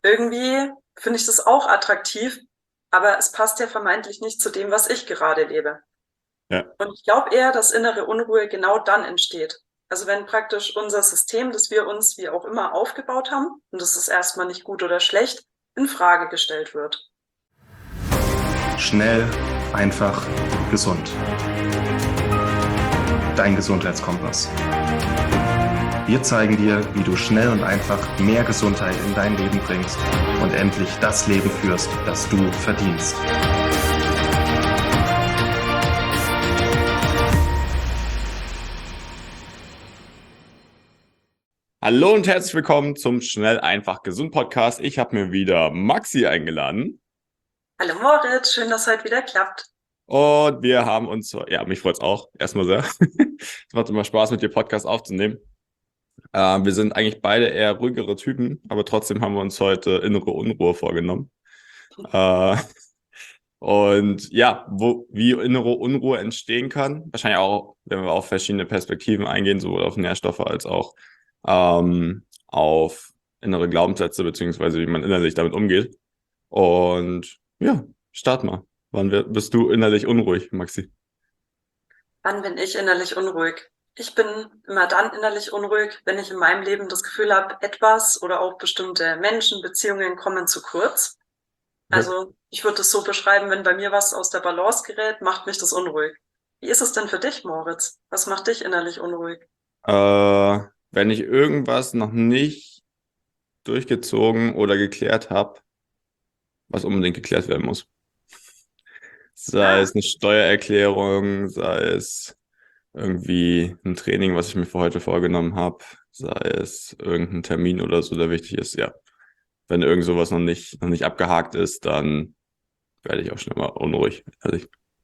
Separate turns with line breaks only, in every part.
irgendwie finde ich das auch attraktiv, aber es passt ja vermeintlich nicht zu dem, was ich gerade lebe.
Ja,
Und ich glaube eher, dass innere Unruhe genau dann entsteht. Also wenn praktisch unser System, das wir uns wie auch immer aufgebaut haben, und das ist erstmal nicht gut oder schlecht, in Frage gestellt wird.
Schnell, einfach, gesund. Dein Gesundheitskompass. Wir zeigen dir, wie du schnell und einfach mehr Gesundheit in dein Leben bringst und endlich das Leben führst, das du verdienst.
hallo und herzlich willkommen zum Schnell, einfach, gesund Podcast. Ich habe mir wieder Maxi eingeladen
Hallo Moritz, schön, dass heute wieder klappt.
und wir haben uns, ja, mich freut's auch, erstmal sehr. Es macht immer Spaß, mit dir Podcast aufzunehmen. Wir sind eigentlich beide eher ruhigere Typen, aber trotzdem haben wir uns heute innere Unruhe vorgenommen. Äh, und ja, wie innere Unruhe entstehen kann, wahrscheinlich auch, wenn wir auf verschiedene Perspektiven eingehen, sowohl auf Nährstoffe als auch auf innere Glaubenssätze, beziehungsweise wie man innerlich damit umgeht. Und ja, start mal. Bist du innerlich unruhig, Maxi?
Wann bin ich innerlich unruhig? Ich bin immer dann innerlich unruhig, wenn ich in meinem Leben das Gefühl habe, etwas oder auch bestimmte Menschen, Beziehungen kommen zu kurz.
Okay.
Also ich würde es so beschreiben, wenn bei mir was aus der Balance gerät, macht mich das unruhig. Wie ist es denn für dich, Moritz? Was macht dich innerlich unruhig?
Wenn ich irgendwas noch nicht durchgezogen oder geklärt habe, was unbedingt geklärt werden muss. Sei
Ah,
es eine Steuererklärung, sei es irgendwie ein Training, was ich mir für heute vorgenommen habe, sei es irgendein Termin oder so, der wichtig ist. Ja, wenn irgend sowas noch nicht abgehakt ist, dann werde ich auch schnell mal unruhig. Also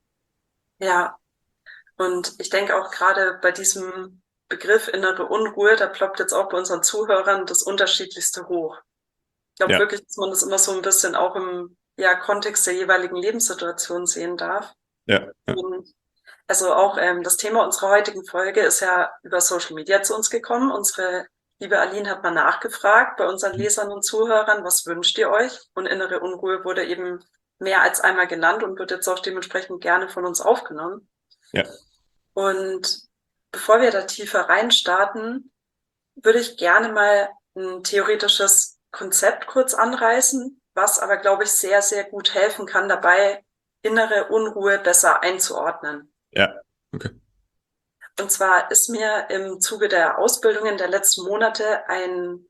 ja. Und ich denke auch gerade bei diesem Begriff innere Unruhe, da ploppt jetzt auch bei unseren Zuhörern das Unterschiedlichste hoch. Ich glaube
ja,
wirklich, dass man das immer so ein bisschen auch im ja, Kontext der jeweiligen Lebenssituation sehen darf.
ja, ja.
Und also auch das Thema unserer heutigen Folge ist ja über Social Media zu uns gekommen. Unsere liebe Aline hat mal nachgefragt bei unseren Lesern und Zuhörern, was wünscht ihr euch? Und innere Unruhe wurde eben mehr als einmal genannt und wird jetzt auch dementsprechend gerne von uns aufgenommen.
Ja.
Und bevor wir da tiefer reinstarten, würde ich gerne mal ein theoretisches Konzept kurz anreißen, was aber, glaube ich, sehr, sehr gut helfen kann, dabei innere Unruhe besser einzuordnen.
Ja, okay.
Und zwar ist mir im Zuge der Ausbildungen der letzten Monate ein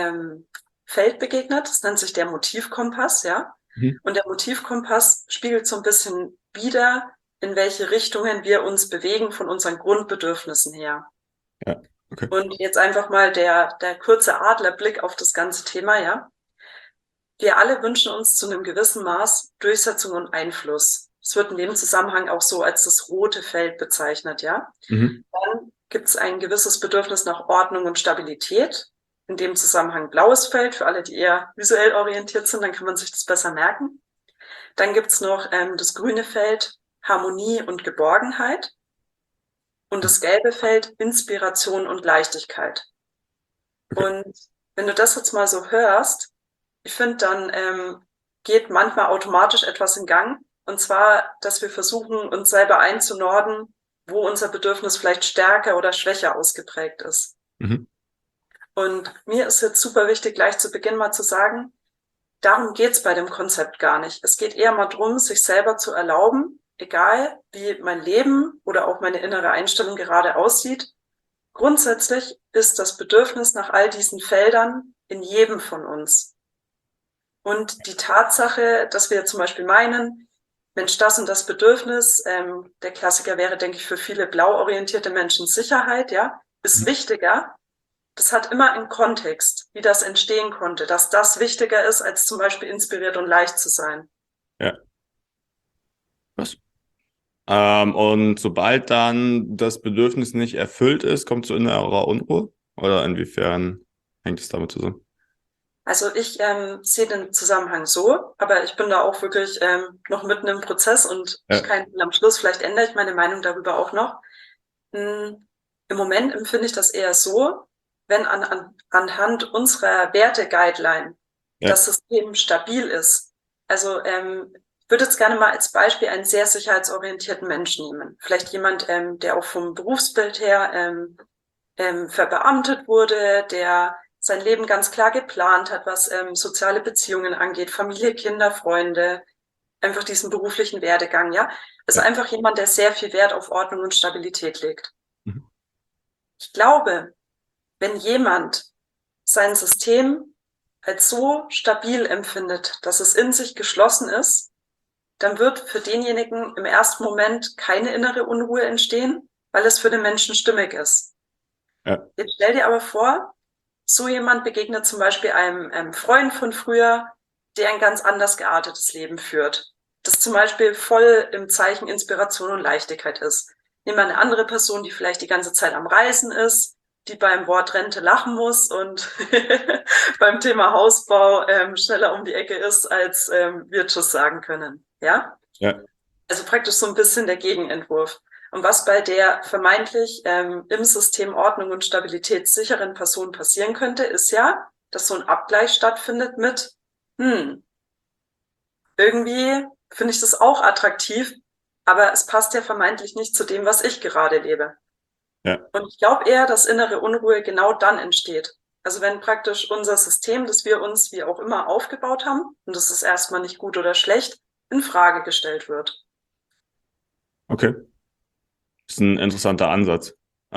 Feld begegnet, das nennt sich der Motivkompass, ja.
Mhm.
Und der Motivkompass spiegelt so ein bisschen wider, in welche Richtungen wir uns bewegen von unseren Grundbedürfnissen her.
Ja, okay.
Und jetzt einfach mal der kurze Adlerblick auf das ganze Thema, ja. Wir alle wünschen uns zu einem gewissen Maß Durchsetzung und Einfluss. Es wird in dem Zusammenhang auch so als das rote Feld bezeichnet, ja.
Mhm.
Dann gibt es ein gewisses Bedürfnis nach Ordnung und Stabilität. In dem Zusammenhang blaues Feld für alle, die eher visuell orientiert sind, dann kann man sich das besser merken. Dann gibt's noch das grüne Feld Harmonie und Geborgenheit und das gelbe Feld Inspiration und Leichtigkeit.
Okay.
Und wenn du das jetzt mal so hörst, ich finde, dann geht manchmal automatisch etwas in Gang. Und zwar, dass wir versuchen, uns selber einzunorden, wo unser Bedürfnis vielleicht stärker oder schwächer ausgeprägt ist.
Mhm.
Und mir ist jetzt super wichtig, gleich zu Beginn mal zu sagen, darum geht's bei dem Konzept gar nicht. Es geht eher mal drum, sich selber zu erlauben, egal wie mein Leben oder auch meine innere Einstellung gerade aussieht. Grundsätzlich ist das Bedürfnis nach all diesen Feldern in jedem von uns. Und die Tatsache, dass wir zum Beispiel meinen, Mensch, das und das Bedürfnis, der Klassiker wäre, denke ich, für viele blau orientierte Menschen Sicherheit, ja, ist
Mhm.
wichtiger. Das hat immer einen Kontext, wie das entstehen konnte, dass das wichtiger ist, als zum Beispiel inspiriert und leicht zu sein.
Ja. Was? Und sobald dann das Bedürfnis nicht erfüllt ist, kommt zu innerer Unruhe? Oder inwiefern hängt es damit zusammen?
Also ich sehe den Zusammenhang so, aber ich bin da auch wirklich noch mitten im Prozess und ich
Ja.
kann am Schluss, vielleicht ändere ich meine Meinung darüber auch noch. Hm, Im Moment empfinde ich das eher so, wenn anhand unserer Werte-Guideline das System stabil ist. Also ich würde jetzt gerne mal als Beispiel einen sehr sicherheitsorientierten Menschen nehmen. Vielleicht jemand, der auch vom Berufsbild her verbeamtet wurde, der sein Leben ganz klar geplant hat, was soziale Beziehungen angeht, Familie, Kinder, Freunde, einfach diesen beruflichen Werdegang, ja. Also einfach jemand, der sehr viel Wert auf Ordnung und Stabilität legt.
Mhm.
Ich glaube, wenn jemand sein System als so stabil empfindet, dass es in sich geschlossen ist, dann wird für denjenigen im ersten Moment keine innere Unruhe entstehen, weil es für den Menschen stimmig ist.
Ja.
Jetzt stell dir aber vor, so jemand begegnet zum Beispiel einem Freund von früher, der ein ganz anders geartetes Leben führt, das zum Beispiel voll im Zeichen Inspiration und Leichtigkeit ist. Nehmen wir eine andere Person, die vielleicht die ganze Zeit am Reisen ist, die beim Wort Rente lachen muss und beim Thema Hausbau schneller um die Ecke ist, als wir Tschüss sagen können. Ja?
Ja.
Also praktisch so ein bisschen der Gegenentwurf. Und was bei der vermeintlich im System Ordnung und Stabilität sicheren Person passieren könnte, ist ja, dass so ein Abgleich stattfindet mit, irgendwie finde ich das auch attraktiv, aber es passt ja vermeintlich nicht zu dem, was ich gerade lebe.
Ja.
Und ich glaube eher, dass innere Unruhe genau dann entsteht. Also wenn praktisch unser System, das wir uns wie auch immer aufgebaut haben, und das ist erstmal nicht gut oder schlecht, in Frage gestellt wird.
Okay. Das ist ein interessanter Ansatz.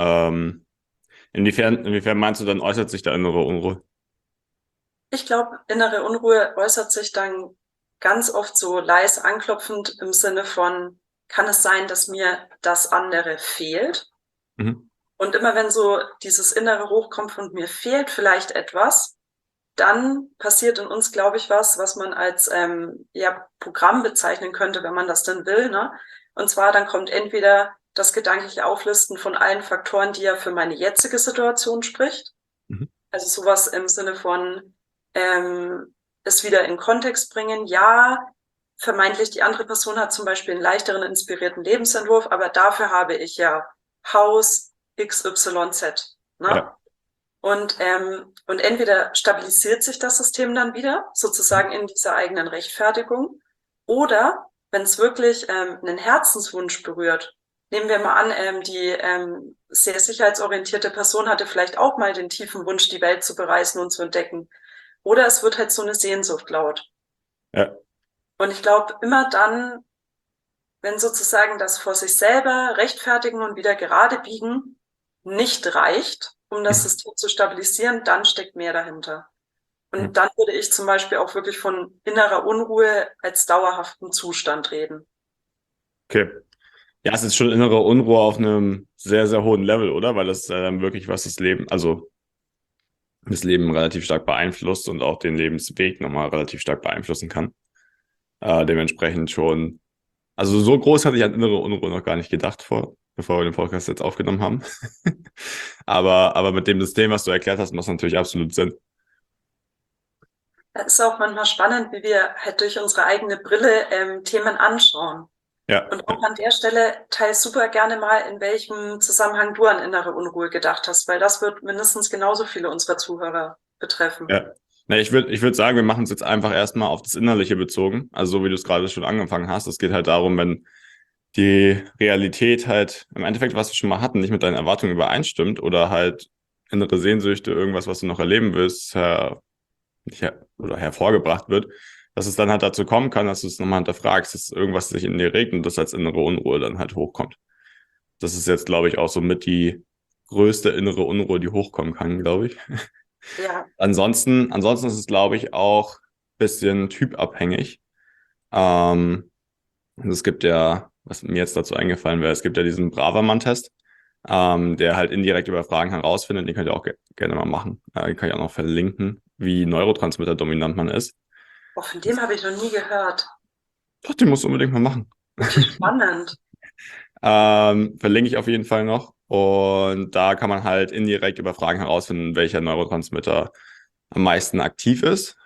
Inwiefern meinst du, dann äußert sich da innere Unruhe?
Ich glaube, innere Unruhe äußert sich dann ganz oft so leise anklopfend im Sinne von, kann es sein, dass mir das andere fehlt?
Mhm.
Und immer wenn so dieses Innere hochkommt von mir fehlt vielleicht etwas, dann passiert in uns, glaube ich, was man als Programm bezeichnen könnte, wenn man das denn will, ne? Und zwar dann kommt entweder das gedankliche Auflisten von allen Faktoren, die ja für meine jetzige Situation spricht.
Mhm.
Also sowas im Sinne von es wieder in Kontext bringen. Ja, vermeintlich die andere Person hat zum Beispiel einen leichteren, inspirierten Lebensentwurf, aber dafür habe ich ja Haus XYZ. Ne?
Ja.
Und entweder stabilisiert sich das System dann wieder, sozusagen in dieser eigenen Rechtfertigung, oder wenn es wirklich einen Herzenswunsch berührt, nehmen wir mal an, die sehr sicherheitsorientierte Person hatte vielleicht auch mal den tiefen Wunsch, die Welt zu bereisen und zu entdecken. Oder es wird halt so eine Sehnsucht laut.
Ja.
Und ich glaube, immer dann, wenn sozusagen das vor sich selber rechtfertigen und wieder gerade biegen nicht reicht, um das System zu stabilisieren, dann steckt mehr dahinter. Und dann würde ich zum Beispiel auch wirklich von innerer Unruhe als dauerhaften Zustand reden.
Okay. Ja, es ist schon innere Unruhe auf einem sehr, sehr hohen Level, oder? Weil das dann wirklich was das Leben relativ stark beeinflusst und auch den Lebensweg nochmal relativ stark beeinflussen kann. Dementsprechend schon, also so groß hatte ich an innere Unruhe noch gar nicht gedacht bevor wir den Podcast jetzt aufgenommen haben. aber mit dem System, was du erklärt hast, macht es natürlich absolut Sinn.
Es ist auch manchmal spannend, wie wir halt durch unsere eigene Brille Themen anschauen.
Ja.
Und auch an der Stelle teil super gerne mal, in welchem Zusammenhang du an innere Unruhe gedacht hast, weil das wird mindestens genauso viele unserer Zuhörer betreffen.
Ja. Na, ich würd sagen, wir machen es jetzt einfach erstmal auf das Innerliche bezogen. Also so wie du es gerade schon angefangen hast. Es geht halt darum, wenn die Realität halt im Endeffekt, was wir schon mal hatten, nicht mit deinen Erwartungen übereinstimmt oder halt innere Sehnsüchte, irgendwas, was du noch erleben willst, hervorgebracht wird, dass es dann halt dazu kommen kann, dass du es nochmal hinterfragst, dass irgendwas sich in dir regt und das als innere Unruhe dann halt hochkommt. Das ist jetzt, glaube ich, auch so mit die größte innere Unruhe, die hochkommen kann, glaube ich.
Ja.
Ansonsten ist es, glaube ich, auch ein bisschen typabhängig. Es gibt ja, was mir jetzt dazu eingefallen wäre, es gibt ja diesen Bravermann-Test, der halt indirekt über Fragen herausfindet. Den könnt ihr auch gerne mal machen. Den kann ich auch noch verlinken, wie neurotransmitter-dominant man ist.
Oh, von dem habe ich noch nie gehört.
Doch, den musst du unbedingt mal machen.
Okay, spannend.
Verlinke ich auf jeden Fall noch. Und da kann man halt indirekt über Fragen herausfinden, welcher Neurotransmitter am meisten aktiv ist.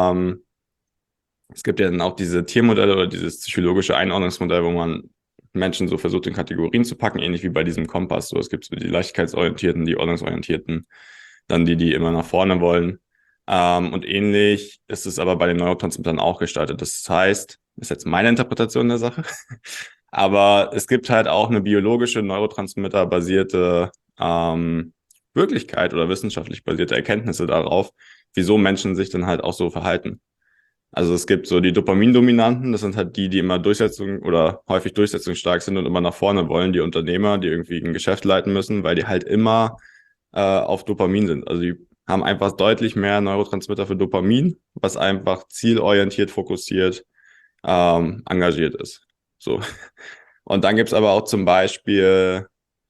Es gibt ja dann auch diese Tiermodelle oder dieses psychologische Einordnungsmodell, wo man Menschen so versucht, in Kategorien zu packen, ähnlich wie bei diesem Kompass. So, es gibt so die Leichtigkeitsorientierten, die Ordnungsorientierten, dann die immer nach vorne wollen. Und ähnlich ist es aber bei den Neurotransmittern auch gestaltet. Das heißt, das ist jetzt meine Interpretation der Sache, aber es gibt halt auch eine biologische, Neurotransmitter-basierte Wirklichkeit oder wissenschaftlich basierte Erkenntnisse darauf, wieso Menschen sich dann halt auch so verhalten. Also es gibt so die Dopamindominanten, das sind halt die immer oder häufig durchsetzungsstark sind und immer nach vorne wollen, die Unternehmer, die irgendwie ein Geschäft leiten müssen, weil die halt immer auf Dopamin sind. Also die haben einfach deutlich mehr Neurotransmitter für Dopamin, was einfach zielorientiert, fokussiert, engagiert ist. So. Und dann gibt's aber auch zum Beispiel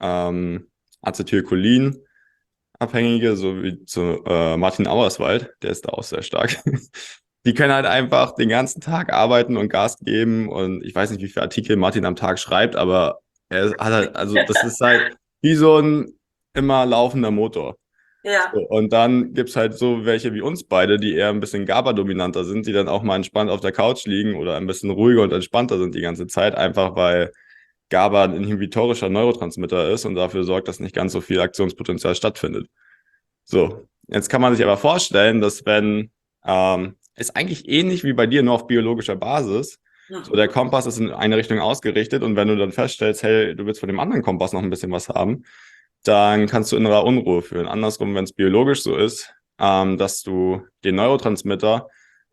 Acetylcholin-Abhängige, so wie zu Martin Auerswald, der ist da auch sehr stark. Die können halt einfach den ganzen Tag arbeiten und Gas geben und ich weiß nicht, wie viele Artikel Martin am Tag schreibt, aber er hat halt, also das ist halt wie so ein immer laufender Motor.
Ja,
So, und dann gibt's halt so welche wie uns beide, die eher ein bisschen GABA-dominanter sind, die dann auch mal entspannt auf der Couch liegen oder ein bisschen ruhiger und entspannter sind die ganze Zeit, einfach weil GABA ein inhibitorischer Neurotransmitter ist und dafür sorgt, dass nicht ganz so viel Aktionspotenzial stattfindet. So, jetzt kann man sich aber vorstellen, dass wenn ist eigentlich ähnlich wie bei dir, nur auf biologischer Basis. So, der Kompass ist in eine Richtung ausgerichtet und wenn du dann feststellst, hey, du willst von dem anderen Kompass noch ein bisschen was haben, dann kannst du innere Unruhe fühlen. Andersrum, wenn es biologisch so ist, dass du den Neurotransmitter,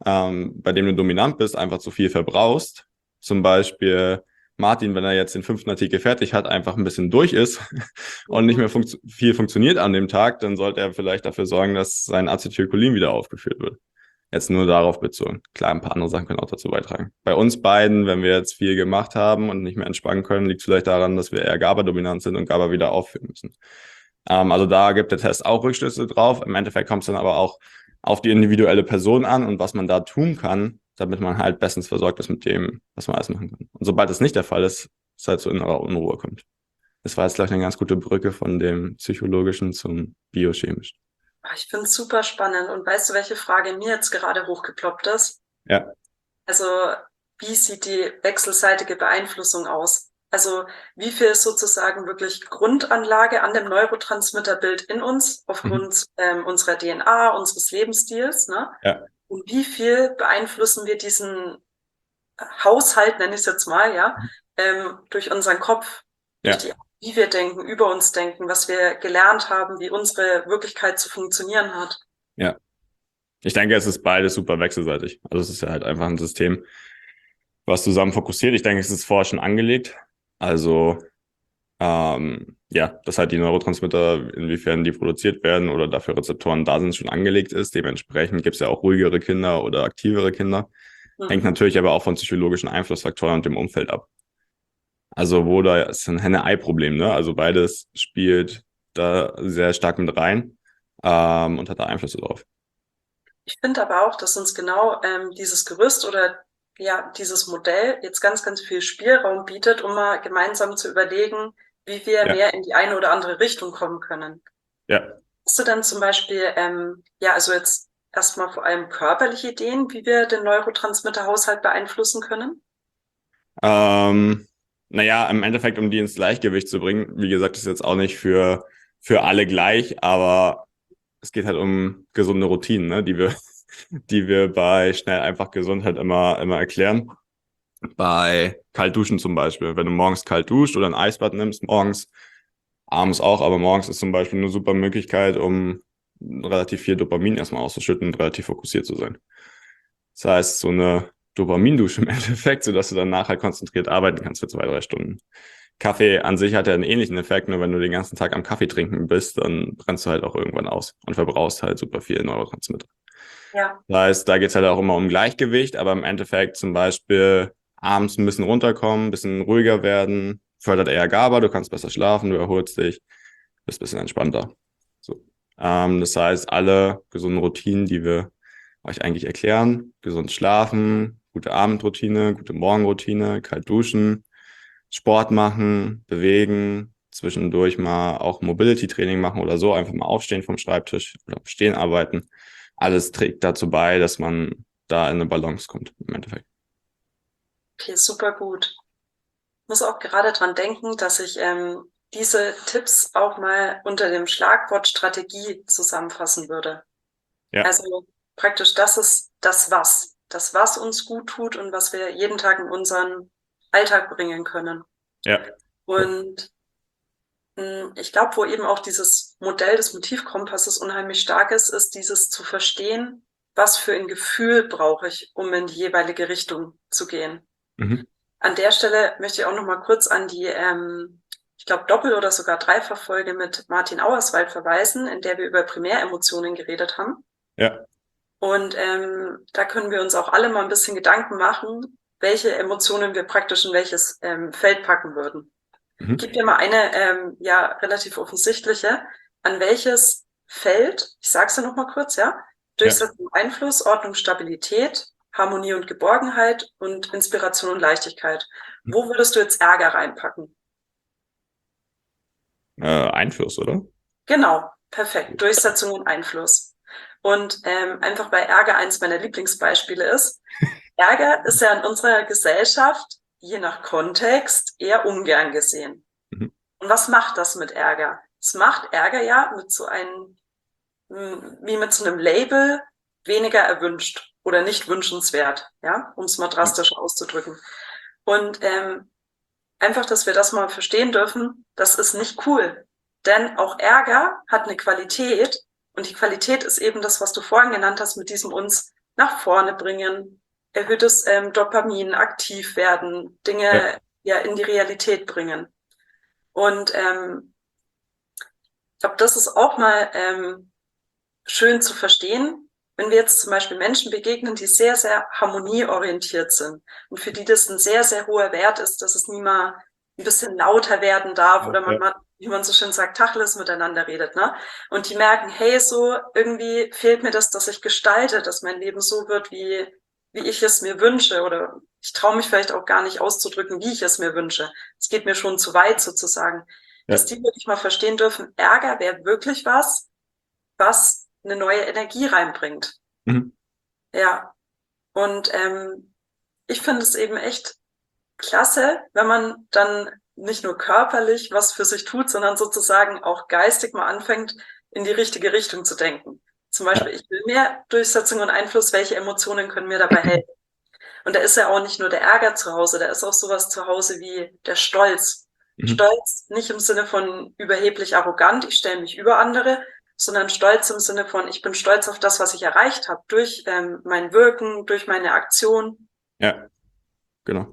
bei dem du dominant bist, einfach zu viel verbrauchst. Zum Beispiel Martin, wenn er jetzt den 5. Artikel fertig hat, einfach ein bisschen durch ist und nicht mehr viel funktioniert an dem Tag, dann sollte er vielleicht dafür sorgen, dass sein Acetylcholin wieder aufgeführt wird. Jetzt nur darauf bezogen. Klar, ein paar andere Sachen können auch dazu beitragen. Bei uns beiden, wenn wir jetzt viel gemacht haben und nicht mehr entspannen können, liegt es vielleicht daran, dass wir eher GABA-dominant sind und GABA wieder aufführen müssen. Also da gibt der Test auch Rückschlüsse drauf. Im Endeffekt kommt es dann aber auch auf die individuelle Person an und was man da tun kann, damit man halt bestens versorgt ist mit dem, was man alles machen kann. Und sobald das nicht der Fall ist, es halt zu innerer Unruhe kommt. Das war jetzt, glaube ich, eine ganz gute Brücke von dem Psychologischen zum Biochemischen.
ich finde es super spannend. Und weißt du, welche Frage mir jetzt gerade hochgeploppt ist?
Ja.
Also, wie sieht die wechselseitige Beeinflussung aus? Also, wie viel ist sozusagen wirklich Grundanlage an dem Neurotransmitterbild in uns aufgrund unserer DNA, unseres Lebensstils, ne?
Ja.
Und wie viel beeinflussen wir diesen Haushalt, nenne ich es jetzt mal, ja, durch unseren Kopf, durch die, wie wir denken, über uns denken, was wir gelernt haben, wie unsere Wirklichkeit zu funktionieren hat.
Ja. Ich denke, es ist beides super wechselseitig. Also es ist ja halt einfach ein System, was zusammen fokussiert. Ich denke, es ist vorher schon angelegt. Also dass halt die Neurotransmitter, inwiefern die produziert werden oder dafür Rezeptoren da sind, schon angelegt ist. Dementsprechend gibt es ja auch ruhigere Kinder oder aktivere Kinder. Hängt natürlich aber auch von psychologischen Einflussfaktoren und dem Umfeld ab. Also da ist ein Henne-Ei-Problem, ne? Also beides spielt da sehr stark mit rein und hat da Einflüsse drauf.
Ich finde aber auch, dass uns genau dieses Gerüst oder ja dieses Modell jetzt ganz, ganz viel Spielraum bietet, um mal gemeinsam zu überlegen, wie wir mehr in die eine oder andere Richtung kommen können.
Ja.
Hast du dann zum Beispiel, also jetzt erstmal vor allem körperliche Ideen, wie wir den Neurotransmitterhaushalt beeinflussen können?
Naja, im Endeffekt, um die ins Gleichgewicht zu bringen, wie gesagt, ist jetzt auch nicht für alle gleich, aber es geht halt um gesunde Routinen, ne, die wir bei schnell einfach gesund halt immer erklären. Bei Kaltduschen zum Beispiel. Wenn du morgens kalt duscht oder ein Eisbad nimmst, morgens, abends auch, aber morgens ist zum Beispiel eine super Möglichkeit, um relativ viel Dopamin erstmal auszuschütten und relativ fokussiert zu sein. Das heißt, so eine Dopamindusche im Endeffekt, sodass du danach halt konzentriert arbeiten kannst für 2-3 Stunden. Kaffee an sich hat ja einen ähnlichen Effekt, nur wenn du den ganzen Tag am Kaffee trinken bist, dann brennst du halt auch irgendwann aus und verbrauchst halt super viel Neurotransmitter.
Ja.
Das heißt, da geht's halt auch immer um Gleichgewicht, aber im Endeffekt zum Beispiel abends ein bisschen runterkommen, ein bisschen ruhiger werden, fördert eher GABA, du kannst besser schlafen, du erholst dich, bist ein bisschen entspannter. So. Das heißt, alle gesunden Routinen, die wir euch eigentlich erklären, gesund schlafen, gute Abendroutine, gute Morgenroutine, kalt duschen, Sport machen, bewegen, zwischendurch mal auch Mobility-Training machen oder so, einfach mal aufstehen vom Schreibtisch oder stehen arbeiten. Alles trägt dazu bei, dass man da in eine Balance kommt im Endeffekt.
Okay, super gut. Ich muss auch gerade dran denken, dass ich diese Tipps auch mal unter dem Schlagwort Strategie zusammenfassen würde.
Ja.
Also praktisch das ist das was uns gut tut und was wir jeden Tag in unseren Alltag bringen können.
Ja.
Und ich glaube, wo eben auch dieses Modell des Motivkompasses unheimlich stark ist dieses zu verstehen, was für ein Gefühl brauche ich, um in die jeweilige Richtung zu gehen.
Mhm.
An der Stelle möchte ich auch noch mal kurz an die, ich glaube, Doppel- oder sogar Dreifachfolge mit Martin Auerswald verweisen, in der wir über Primäremotionen geredet haben.
Ja.
Und da können wir uns auch alle mal ein bisschen Gedanken machen, welche Emotionen wir praktisch in welches Feld packen würden.
Mhm.
Ich gebe dir mal eine relativ offensichtliche. An welches Feld, ich sage es dir noch mal kurz, ja? Durchsetzung, Einfluss, Ordnung, Stabilität, Harmonie und Geborgenheit und Inspiration und Leichtigkeit. Wo würdest du jetzt Ärger reinpacken?
Einfluss, oder?
Genau, perfekt. Durchsetzung und Einfluss. Und einfach weil Ärger eins meiner Lieblingsbeispiele ist. Ärger ist ja in unserer Gesellschaft, je nach Kontext, eher ungern gesehen.
Mhm.
Und was macht das mit Ärger? Es macht Ärger ja mit so einem, wie mit so einem Label, weniger erwünscht oder nicht wünschenswert, ja, um es mal drastisch auszudrücken. Und einfach, dass wir das mal verstehen dürfen, das ist nicht cool. Denn auch Ärger hat eine Qualität und die Qualität ist eben das, was du vorhin genannt hast, mit diesem uns nach vorne bringen, erhöhtes Dopamin, aktiv werden, Dinge ja in die Realität bringen. Und ich glaube, das ist auch mal schön zu verstehen, wenn wir jetzt zum Beispiel Menschen begegnen, die sehr, sehr harmonieorientiert sind und für die das ein sehr, sehr hoher Wert ist, dass es nie mal ein bisschen lauter werden darf oder man mal, wie man so schön sagt, Tacheles miteinander redet, ne? Und die merken, hey, so irgendwie fehlt mir das, dass ich gestalte, dass mein Leben so wird, wie ich es mir wünsche oder ich traue mich vielleicht auch gar nicht auszudrücken, wie ich es mir wünsche. Es geht mir schon zu weit sozusagen. Dass die wirklich mal verstehen dürfen, Ärger wäre wirklich was eine neue Energie reinbringt.
Mhm.
Ja, und ich finde es eben echt klasse, wenn man dann nicht nur körperlich was für sich tut, sondern sozusagen auch geistig mal anfängt, in die richtige Richtung zu denken. Zum Beispiel, ich will mehr Durchsetzung und Einfluss, welche Emotionen können mir dabei helfen? Und da ist ja auch nicht nur der Ärger zu Hause, da ist auch sowas zu Hause wie der Stolz.
Mhm.
Stolz nicht im Sinne von überheblich arrogant, ich stelle mich über andere, sondern Stolz im Sinne von, ich bin stolz auf das, was ich erreicht habe, durch mein Wirken, durch meine Aktion.
Ja, genau.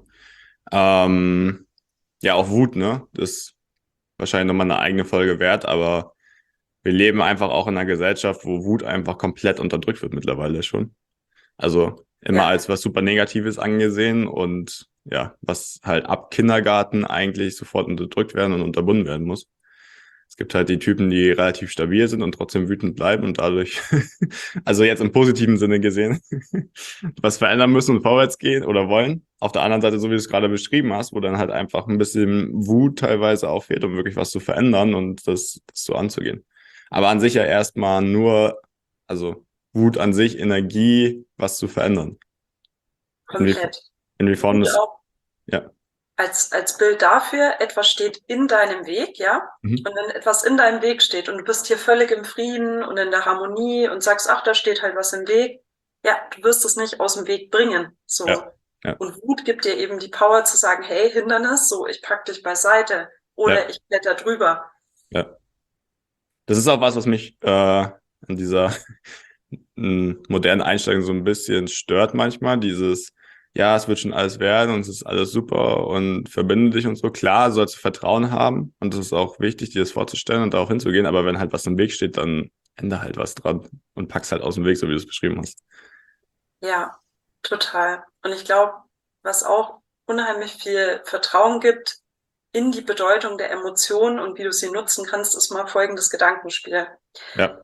Ja, auch Wut, ne? Das ist wahrscheinlich nochmal eine eigene Folge wert, aber wir leben einfach auch in einer Gesellschaft, wo Wut einfach komplett unterdrückt wird mittlerweile schon. Also immer als was super Negatives angesehen und ja, was halt ab Kindergarten eigentlich sofort unterdrückt werden und unterbunden werden muss. Es gibt halt die Typen, die relativ stabil sind und trotzdem wütend bleiben und dadurch, also jetzt im positiven Sinne gesehen, was verändern müssen und vorwärts gehen oder wollen. Auf der anderen Seite, so wie du es gerade beschrieben hast, wo dann halt einfach ein bisschen Wut teilweise auch fehlt, um wirklich was zu verändern und das so anzugehen. Aber an sich ja erstmal nur, also Wut an sich, Energie, was zu verändern.
Komplett.
Inwiefern das,
ja. Als Bild dafür, etwas steht in deinem Weg, ja?
Mhm.
Und wenn etwas in deinem Weg steht und du bist hier völlig im Frieden und in der Harmonie und sagst, ach, da steht halt was im Weg, ja, du wirst es nicht aus dem Weg bringen, so.
Ja.
Und Wut gibt dir eben die Power zu sagen, hey, Hindernis, so, ich pack dich beiseite oder ich kletter drüber.
Ja. Das ist auch was mich an dieser modernen Einstellung so ein bisschen stört manchmal, dieses ja, es wird schon alles werden und es ist alles super und verbinde dich und so. Klar, sollst du Vertrauen haben und das ist auch wichtig, dir das vorzustellen und darauf hinzugehen, aber wenn halt was im Weg steht, dann ändere halt was dran und pack's halt aus dem Weg, so wie du es beschrieben hast.
Ja, total. Und ich glaube, was auch unheimlich viel Vertrauen gibt in die Bedeutung der Emotionen und wie du sie nutzen kannst, ist mal folgendes Gedankenspiel.
Ja.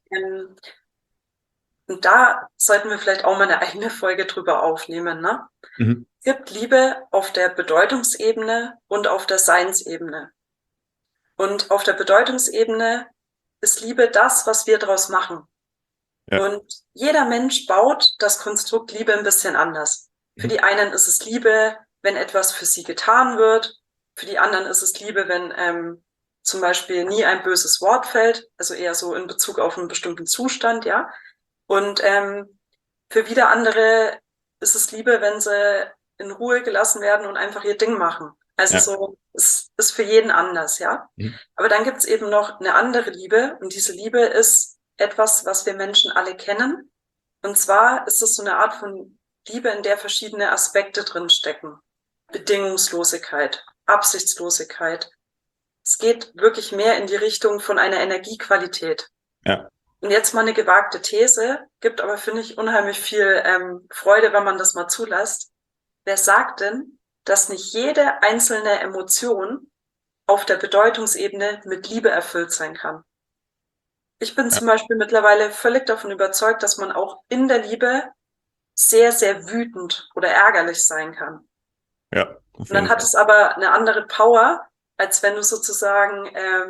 Und da sollten wir vielleicht auch mal eine eigene Folge drüber aufnehmen, ne?
Mhm.
Es gibt Liebe auf der Bedeutungsebene und auf der Seinsebene. Und auf der Bedeutungsebene ist Liebe das, was wir daraus machen. Ja. Und jeder Mensch baut das Konstrukt Liebe ein bisschen anders. Für die einen ist es Liebe, wenn etwas für sie getan wird. Für die anderen ist es Liebe, wenn zum Beispiel nie ein böses Wort fällt, also eher so in Bezug auf einen bestimmten Zustand, ja. Und Für wieder andere ist es Liebe, wenn sie in Ruhe gelassen werden und einfach ihr Ding machen. Also so, es ist für jeden anders, ja. Aber dann gibt es eben noch eine andere Liebe und diese Liebe ist etwas, was wir Menschen alle kennen. Und zwar ist es so eine Art von Liebe, in der verschiedene Aspekte drin stecken. Bedingungslosigkeit, Absichtslosigkeit. Es geht wirklich mehr in die Richtung von einer Energiequalität.
Ja.
Und jetzt mal eine gewagte These, gibt aber, finde ich, unheimlich viel Freude, wenn man das mal zulässt. Wer sagt denn, dass nicht jede einzelne Emotion auf der Bedeutungsebene mit Liebe erfüllt sein kann? Ich bin zum Beispiel mittlerweile völlig davon überzeugt, dass man auch in der Liebe sehr, sehr wütend oder ärgerlich sein kann.
Ja.
Und dann hat es aber eine andere Power, als wenn du sozusagen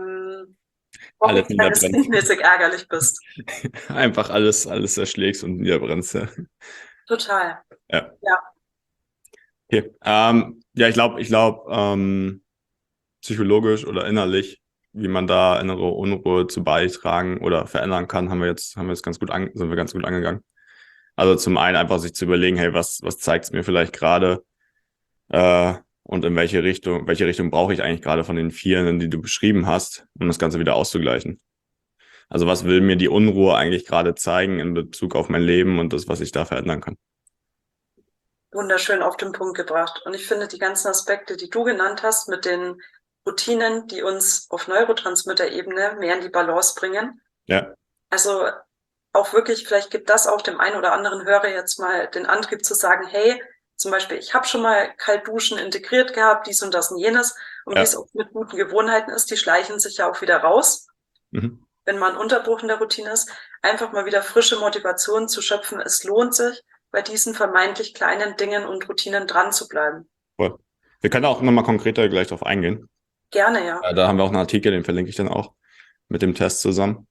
kindmäßig ärgerlich bist.
Einfach alles zerschlägst und niederbrennst. Ja.
Total.
Ja.
Okay.
Ja, ich glaube, psychologisch oder innerlich, wie man da innere Unruhe zu beitragen oder verändern kann, sind wir ganz gut angegangen. Also zum einen einfach sich zu überlegen, hey, was zeigt es mir vielleicht gerade und in welche Richtung brauche ich eigentlich gerade von den vier, die du beschrieben hast, um das Ganze wieder auszugleichen. Also was will mir die Unruhe eigentlich gerade zeigen in Bezug auf mein Leben und das, was ich da verändern kann?
Wunderschön auf den Punkt gebracht. Und ich finde, die ganzen Aspekte, die du genannt hast, mit den Routinen, die uns auf Neurotransmitter-Ebene mehr in die Balance bringen.
Ja.
Also auch wirklich, vielleicht gibt das auch dem einen oder anderen Hörer jetzt mal den Antrieb zu sagen, hey, zum Beispiel, ich habe schon mal Kaltduschen integriert gehabt, dies und das und jenes. Und wie es auch mit guten Gewohnheiten ist, die schleichen sich ja auch wieder raus. Wenn mal ein Unterbruch in der Routine ist, einfach mal wieder frische Motivation zu schöpfen. Es lohnt sich, bei diesen vermeintlich kleinen Dingen und Routinen dran zu bleiben.
Cool. Wir können auch nochmal konkreter gleich drauf eingehen.
Gerne, ja.
Da haben wir auch einen Artikel, den verlinke ich dann auch mit dem Test zusammen.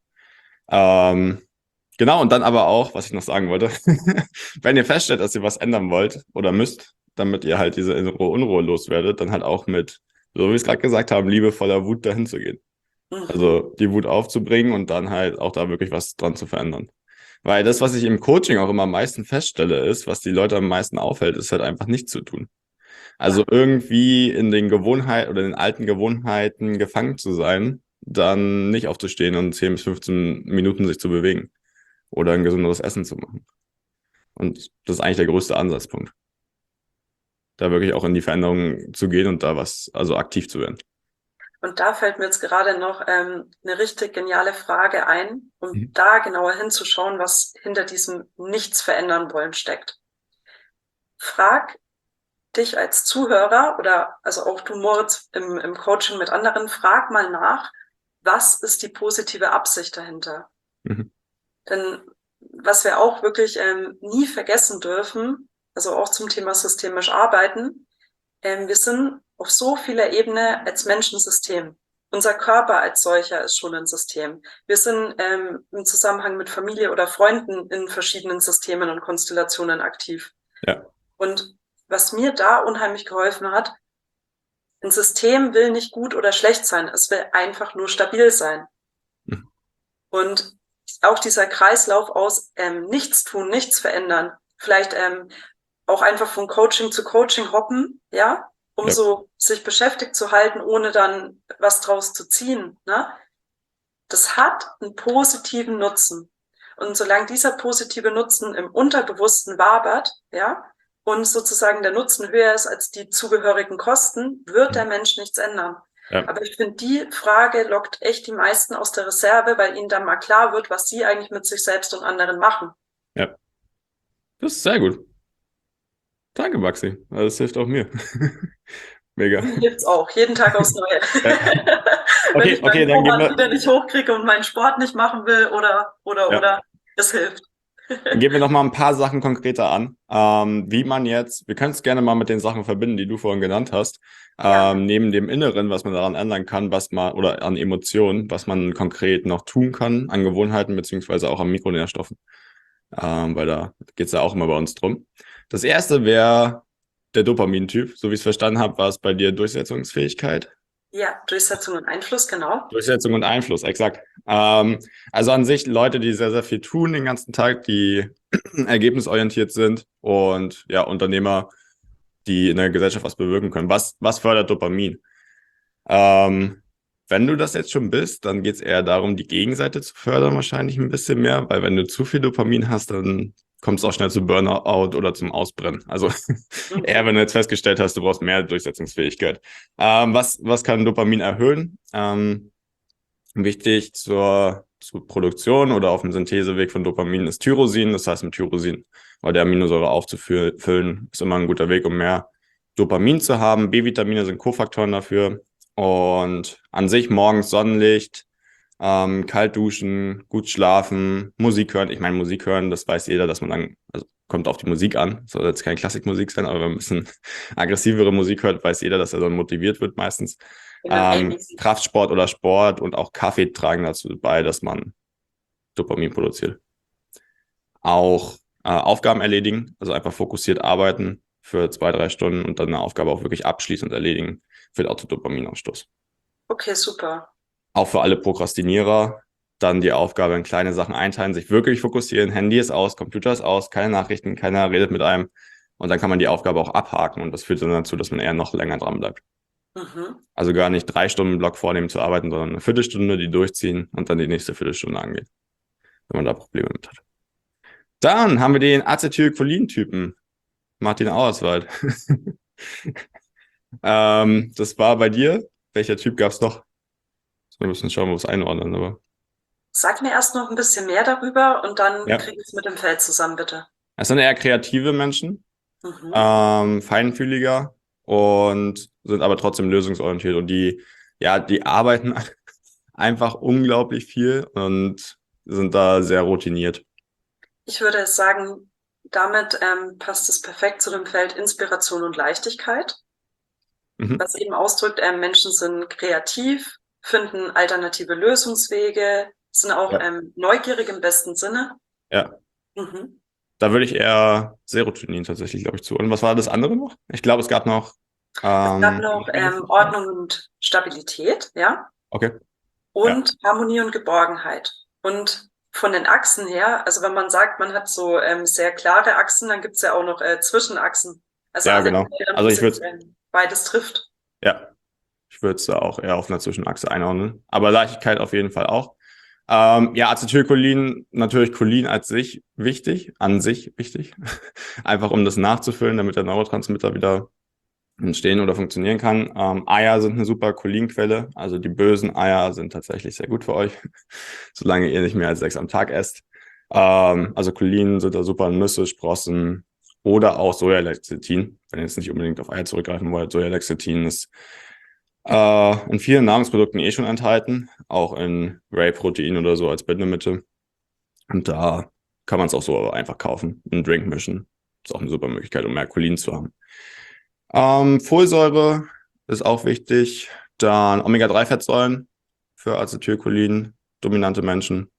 Genau, und dann aber auch, was ich noch sagen wollte, wenn ihr feststellt, dass ihr was ändern wollt oder müsst, damit ihr halt diese innere Unruhe loswerdet, dann halt auch mit, so wie wir es gerade gesagt haben, liebevoller Wut dahin zu gehen. Also die Wut aufzubringen und dann halt auch da wirklich was dran zu verändern. Weil das, was ich im Coaching auch immer am meisten feststelle, ist, was die Leute am meisten aufhält, ist halt einfach nichts zu tun. Also irgendwie in den Gewohnheiten oder in den alten Gewohnheiten gefangen zu sein, dann nicht aufzustehen und 10 bis 15 Minuten sich zu bewegen oder ein gesünderes Essen zu machen. Und das ist eigentlich der größte Ansatzpunkt. Da wirklich auch in die Veränderung zu gehen und da also aktiv zu werden.
Und da fällt mir jetzt gerade noch eine richtig geniale Frage ein, um da genauer hinzuschauen, was hinter diesem Nichts verändern wollen steckt. Frag dich als Zuhörer oder also auch du, Moritz, im Coaching mit anderen, frag mal nach, was ist die positive Absicht dahinter? Denn was wir auch wirklich nie vergessen dürfen, also auch zum Thema systemisch arbeiten, wir sind auf so vieler Ebene als Menschen ein System. Unser Körper als solcher ist schon ein System. Wir sind im Zusammenhang mit Familie oder Freunden in verschiedenen Systemen und Konstellationen aktiv.
Ja.
Und was mir da unheimlich geholfen hat, ein System will nicht gut oder schlecht sein, es will einfach nur stabil sein. Und auch dieser Kreislauf aus nichts tun, nichts verändern, vielleicht auch einfach von Coaching zu Coaching hoppen, ja, um so sich beschäftigt zu halten, ohne dann was draus zu ziehen, ne? Das hat einen positiven Nutzen. Und solange dieser positive Nutzen im Unterbewussten wabert, ja, und sozusagen der Nutzen höher ist als die zugehörigen Kosten, wird der Mensch nichts ändern. Ja. Aber ich finde, die Frage lockt echt die meisten aus der Reserve, weil ihnen dann mal klar wird, was sie eigentlich mit sich selbst und anderen machen.
Ja, das ist sehr gut. Danke, Maxi. Das hilft auch mir. Mega.
Mir hilft's auch, jeden Tag aufs Neue.
Wenn
ich meinen Vorrat wieder nicht hochkriege und meinen Sport nicht machen will oder, es hilft.
Dann gehen wir noch mal ein paar Sachen konkreter an. Wie man jetzt, wir können es gerne mal mit den Sachen verbinden, die du vorhin genannt hast. Neben dem Inneren, was man daran ändern kann, oder an Emotionen, was man konkret noch tun kann, an Gewohnheiten, beziehungsweise auch an Mikronährstoffen. Weil da geht es ja auch immer bei uns drum. Das erste wäre der Dopamin-Typ. So wie ich es verstanden habe, war es bei dir Durchsetzungsfähigkeit.
Ja, Durchsetzung und Einfluss, genau.
Durchsetzung und Einfluss, exakt. Also an sich Leute, die sehr, sehr viel tun den ganzen Tag, die ergebnisorientiert sind und ja, Unternehmer, die in der Gesellschaft was bewirken können. Was fördert Dopamin? Ähm, Wenn du das jetzt schon bist, dann geht es eher darum, die Gegenseite zu fördern, wahrscheinlich ein bisschen mehr, weil wenn du zu viel Dopamin hast, dann kommt es auch schnell zu Burnout oder zum Ausbrennen. Also eher, wenn du jetzt festgestellt hast, du brauchst mehr Durchsetzungsfähigkeit. Was kann Dopamin erhöhen? Wichtig zur Produktion oder auf dem Syntheseweg von Dopamin ist Tyrosin. Das heißt, mit Tyrosin oder der Aminosäure aufzufüllen, ist immer ein guter Weg, um mehr Dopamin zu haben. B-Vitamine sind Kofaktoren dafür. Und an sich morgens Sonnenlicht, kalt duschen, gut schlafen, Musik hören. Ich meine, Musik hören, das weiß jeder, dass man dann, also kommt auf die Musik an, soll jetzt keine Klassikmusik sein, aber wenn man ein bisschen aggressivere Musik hört, weiß jeder, dass er dann motiviert wird meistens. Kraftsport oder Sport und auch Kaffee tragen dazu bei, dass man Dopamin produziert. Auch Aufgaben erledigen, also einfach fokussiert arbeiten für 2-3 Stunden und dann eine Aufgabe auch wirklich abschließen und erledigen, führt auch zu Dopaminausstoß.
Okay, super.
Auch für alle Prokrastinierer dann die Aufgabe in kleine Sachen einteilen, sich wirklich fokussieren, Handy ist aus, Computer ist aus, keine Nachrichten, keiner redet mit einem und dann kann man die Aufgabe auch abhaken und das führt dann dazu, dass man eher noch länger dran bleibt. Also gar nicht 3 Stunden Block vornehmen zu arbeiten, sondern eine Viertelstunde, die durchziehen und dann die nächste Viertelstunde angehen, wenn man da Probleme mit hat. Dann haben wir den Acetylcholin-Typen, Martin Auerswald. Das war bei dir. Welcher Typ gab es noch? Wir müssen schauen, wo wir es einordnen, aber.
Sag mir erst noch ein bisschen mehr darüber und dann
Ja.
krieg ich es mit dem Feld zusammen, bitte.
Es sind eher kreative Menschen, feinfühliger und sind aber trotzdem lösungsorientiert und die arbeiten einfach unglaublich viel und sind da sehr routiniert.
Ich würde sagen, damit passt es perfekt zu dem Feld Inspiration und Leichtigkeit, was eben ausdrückt, Menschen sind kreativ, finden alternative Lösungswege, sind auch neugierig im besten Sinne.
Ja. Da würde ich eher Serotonin tatsächlich, glaube ich, zu. Und was war das andere noch? Ich glaube, es gab noch
Ordnung und Stabilität, ja.
Okay.
Und Harmonie und Geborgenheit. Und von den Achsen her, also wenn man sagt, man hat so sehr klare Achsen, dann gibt's ja auch noch Zwischenachsen. Also
ja, genau. Also ich würde
beides trifft.
Ja, ich würde es da auch eher auf einer Zwischenachse einordnen. Aber Leichtigkeit auf jeden Fall auch. Acetylcholin, natürlich Cholin an sich wichtig. Einfach um das nachzufüllen, damit der Neurotransmitter wieder entstehen oder funktionieren kann. Eier sind eine super Cholinquelle. Also die bösen Eier sind tatsächlich sehr gut für euch, solange ihr nicht mehr als 6 am Tag esst. Also Cholin sind da super in Nüsse, Sprossen oder auch Sojalecithin. Wenn ihr jetzt nicht unbedingt auf Eier zurückgreifen wollt, Sojalecithin ist in vielen Nahrungsprodukten schon enthalten, auch in Whey-Protein oder so als Bindemittel. Und da kann man es auch so einfach kaufen, einen Drink mischen. Ist auch eine super Möglichkeit, um mehr Cholin zu haben. Folsäure ist auch wichtig. Dann Omega-3-Fettsäuren für Acetylcholin, dominante Menschen.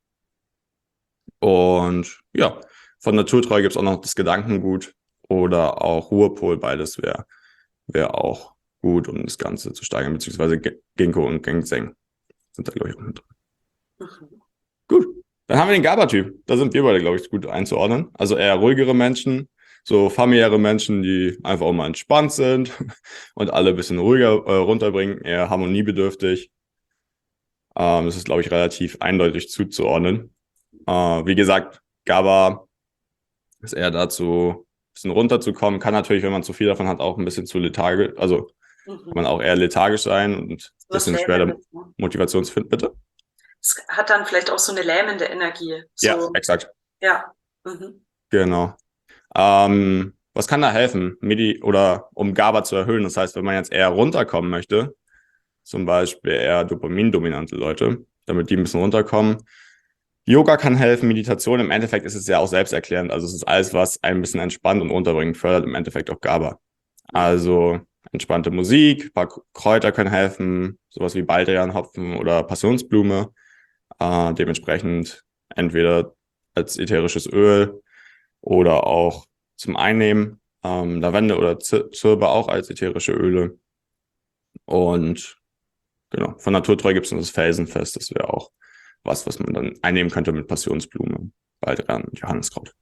Und ja, von Naturtreu gibt es auch noch das Gedankengut oder auch Ruhepol, beides wäre auch gut, um das Ganze zu steigern, beziehungsweise Ginkgo und Ginseng sind da, glaube ich, auch mit drin. Gut, dann haben wir den GABA-Typ. Da sind wir beide, glaube ich, gut einzuordnen. Also eher ruhigere Menschen, so familiäre Menschen, die einfach auch mal entspannt sind und alle ein bisschen ruhiger runterbringen, eher harmoniebedürftig. Das ist, glaube ich, relativ eindeutig zuzuordnen. Wie gesagt, GABA ist eher dazu, ein bisschen runterzukommen. Kann natürlich, wenn man zu viel davon hat, auch ein bisschen zu lethargisch, also kann man auch eher lethargisch sein und ein bisschen schwer Motivation zu finden, bitte.
Es hat dann vielleicht auch so eine lähmende Energie. So.
Ja, exakt.
Ja.
Genau. Was kann da helfen, oder um GABA zu erhöhen? Das heißt, wenn man jetzt eher runterkommen möchte, zum Beispiel eher dopamindominante Leute, damit die ein bisschen runterkommen. Yoga kann helfen, Meditation. Im Endeffekt ist es ja auch selbsterklärend. Also es ist alles, was ein bisschen entspannt und runterbringt, fördert im Endeffekt auch GABA. Also entspannte Musik, ein paar Kräuter können helfen, sowas wie Baldrianhopfen oder Passionsblume. Dementsprechend entweder als ätherisches Öl oder auch zum Einnehmen. Lavende oder Zirbe auch als ätherische Öle. Und Genau. Von Naturtreu gibt es noch das Felsenfest. Das wäre auch was man dann einnehmen könnte mit Passionsblume, Baldrian und Johanniskraut.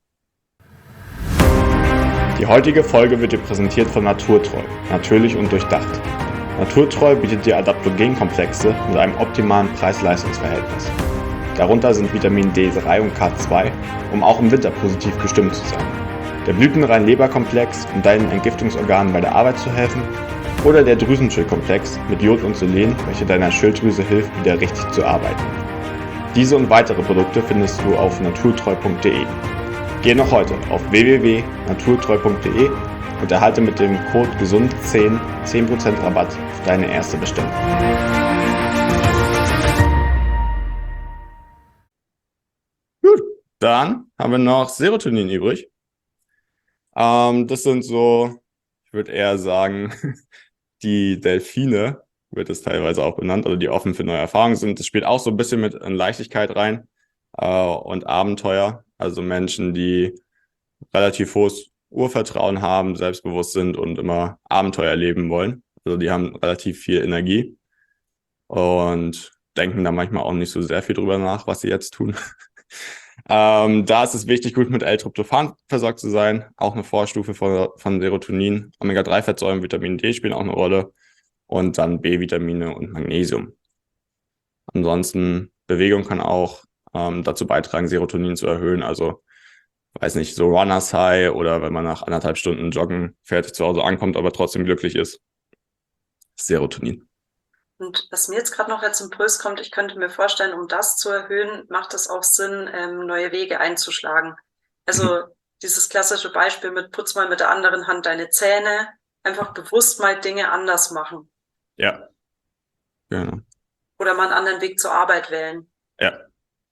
Die heutige Folge wird dir präsentiert von Naturtreu. Natürlich und durchdacht. Naturtreu bietet dir Adaptogenkomplexe mit einem optimalen Preis-Leistungs-Verhältnis. Darunter sind Vitamin D3 und K2, um auch im Winter positiv gestimmt zu sein. Der Blütenrein-Leberkomplex, um deinen Entgiftungsorganen bei der Arbeit zu helfen. Oder der Drüsenschildkomplex mit Jod und Selen, welche deiner Schilddrüse hilft, wieder richtig zu arbeiten. Diese und weitere Produkte findest du auf naturtreu.de. Geh noch heute auf www.naturtreu.de und erhalte mit dem Code GESUND10 10% Rabatt auf deine erste Bestellung. Gut, dann haben wir noch Serotonin übrig. Das sind so, ich würde eher sagen, die Delfine, wird es teilweise auch benannt, oder die offen für neue Erfahrungen sind. Das spielt auch so ein bisschen mit in Leichtigkeit rein und Abenteuer. Also Menschen, die relativ hohes Urvertrauen haben, selbstbewusst sind und immer Abenteuer erleben wollen. Also die haben relativ viel Energie und denken da manchmal auch nicht so sehr viel drüber nach, was sie jetzt tun. Da ist es wichtig, gut mit L-Tryptophan versorgt zu sein. Auch eine Vorstufe von Serotonin. Omega-3-Fettsäuren, Vitamin D spielen auch eine Rolle. Und dann B-Vitamine und Magnesium. Ansonsten, Bewegung kann auch dazu beitragen, Serotonin zu erhöhen. Also, weiß nicht, so Runners High oder wenn man nach 1,5 Stunden Joggen fertig zu Hause ankommt, aber trotzdem glücklich ist. Serotonin.
Und was mir jetzt gerade noch als Impuls kommt, ich könnte mir vorstellen, um das zu erhöhen, macht es auch Sinn, neue Wege einzuschlagen. Also dieses klassische Beispiel mit putz mal mit der anderen Hand deine Zähne, einfach bewusst mal Dinge anders machen.
Ja, genau.
Oder mal einen anderen Weg zur Arbeit wählen.
Ja.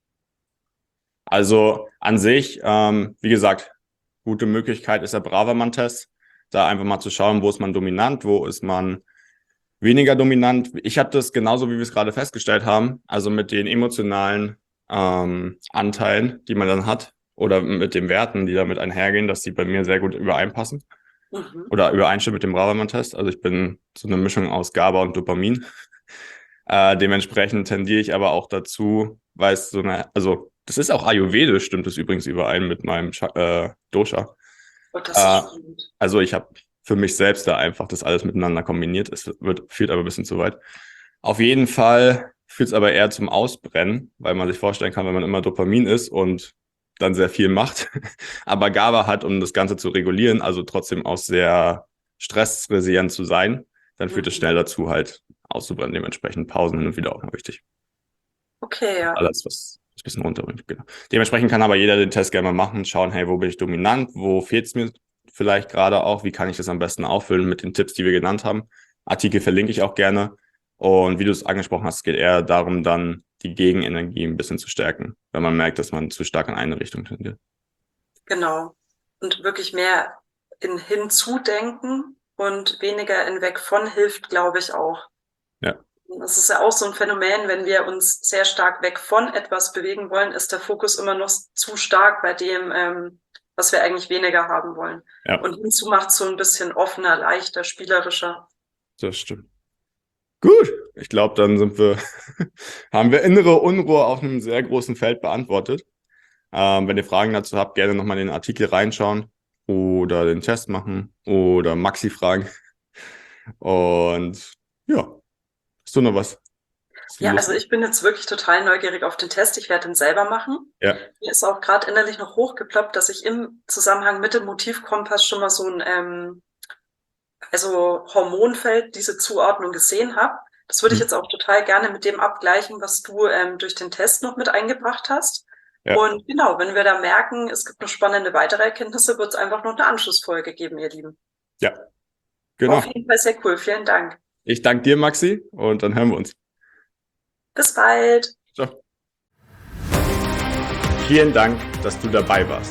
Also an sich, wie gesagt, gute Möglichkeit ist der Braverman-Test. Da einfach mal zu schauen, wo ist man dominant, wo ist man weniger dominant. Ich habe das genauso, wie wir es gerade festgestellt haben, also mit den emotionalen Anteilen, die man dann hat, oder mit den Werten, die damit einhergehen, dass die bei mir sehr gut übereinpassen. Oder übereinstimmen mit dem Braverman-Test. Also ich bin so eine Mischung aus GABA und Dopamin. Dementsprechend tendiere ich aber auch dazu, weil es so eine, also das ist auch ayurvedisch, stimmt es übrigens überein mit meinem Dosha.
Oh, das ist gut.
Also ich habe für mich selbst da einfach das alles miteinander kombiniert. Es führt aber ein bisschen zu weit. Auf jeden Fall führt es aber eher zum Ausbrennen, weil man sich vorstellen kann, wenn man immer Dopamin isst und dann sehr viel macht, aber GABA hat, um das Ganze zu regulieren, also trotzdem auch sehr stressresilient zu sein, dann führt es schnell dazu, halt auszubrennen. Dementsprechend Pausen hin und wieder auch noch wichtig.
Okay, ja.
Alles, was ein bisschen runterbringt, genau. Dementsprechend kann aber jeder den Test gerne mal machen, schauen, hey, wo bin ich dominant, wo fehlt es mir vielleicht gerade auch, wie kann ich das am besten auffüllen mit den Tipps, die wir genannt haben. Artikel verlinke ich auch gerne. Und wie du es angesprochen hast, geht eher darum, dann die Gegenenergie ein bisschen zu stärken, wenn man merkt, dass man zu stark in eine Richtung tendiert.
Genau. Und wirklich mehr in hinzudenken und weniger in weg von hilft, glaube ich, auch.
Ja.
Das ist ja auch so ein Phänomen, wenn wir uns sehr stark weg von etwas bewegen wollen, ist der Fokus immer noch zu stark bei dem, was wir eigentlich weniger haben wollen.
Ja.
Und hinzu macht es so ein bisschen offener, leichter, spielerischer.
Das stimmt. Gut, ich glaube, dann haben wir innere Unruhe auf einem sehr großen Feld beantwortet. Wenn ihr Fragen dazu habt, gerne nochmal in den Artikel reinschauen oder den Test machen oder Maxi fragen. Und ja, hast du noch was?
Ja, also ich bin jetzt wirklich total neugierig auf den Test. Ich werde den selber machen.
Ja.
Mir ist auch gerade innerlich noch hochgeploppt, dass ich im Zusammenhang mit dem Motivkompass schon mal so ein Hormonfeld, diese Zuordnung gesehen habe. Das würde ich jetzt auch total gerne mit dem abgleichen, was du durch den Test noch mit eingebracht hast. Ja. Und genau, wenn wir da merken, es gibt noch spannende weitere Erkenntnisse, wird es einfach noch eine Anschlussfolge geben, ihr Lieben.
Ja, genau.
Auf jeden Fall sehr cool. Vielen Dank.
Ich danke dir, Maxi, und dann hören wir uns.
Bis bald.
Ciao. Vielen Dank, dass du dabei warst.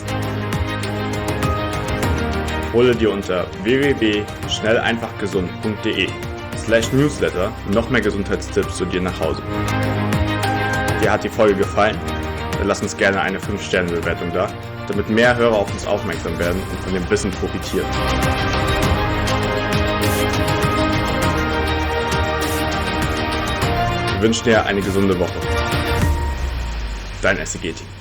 Hole dir unter www.schnelleinfachgesund.de/Newsletter noch mehr Gesundheitstipps zu dir nach Hause. Dir hat die Folge gefallen? Dann lass uns gerne eine 5-Sterne-Bewertung da, damit mehr Hörer auf uns aufmerksam werden und von dem Wissen profitieren. Wir wünschen dir eine gesunde Woche. Dein SEG-Team.